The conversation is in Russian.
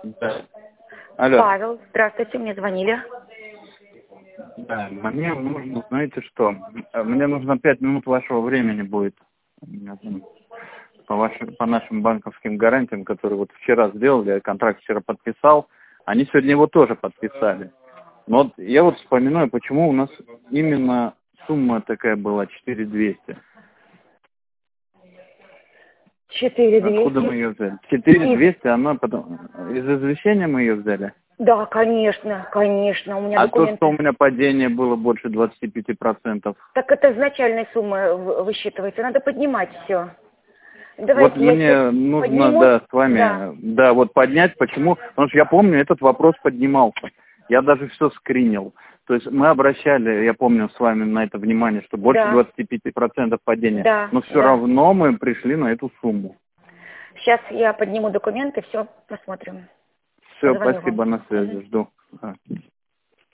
Да. Алло. Павел, здравствуйте, мне звонили. Да, мне нужно, знаете что, мне нужно 5 минут вашего времени будет. По нашим банковским гарантиям, которые вот вчера сделали, я контракт вчера подписал, они сегодня его тоже подписали. Но вот я вот вспоминаю, почему у нас именно сумма такая была 4200. 4200. Откуда мы ее взяли? 4200, она потом... Из извещения мы ее взяли? Да, конечно, конечно, у меня А документы. то, что у меня падение было больше 25%. Так это изначальная сумма высчитывается, надо поднимать все. Вот Давайте я мне нужно, подниму. да, с вами, да, вот поднять. Почему? Потому что я помню, этот вопрос поднимался. Я даже все скринил. То есть мы обращали, я помню, с вами на это внимание, что больше 25% падения. Да, Но все равно мы пришли на эту сумму. Сейчас я подниму документы, все посмотрим. Все, Позвоню спасибо, вам. на связи, жду.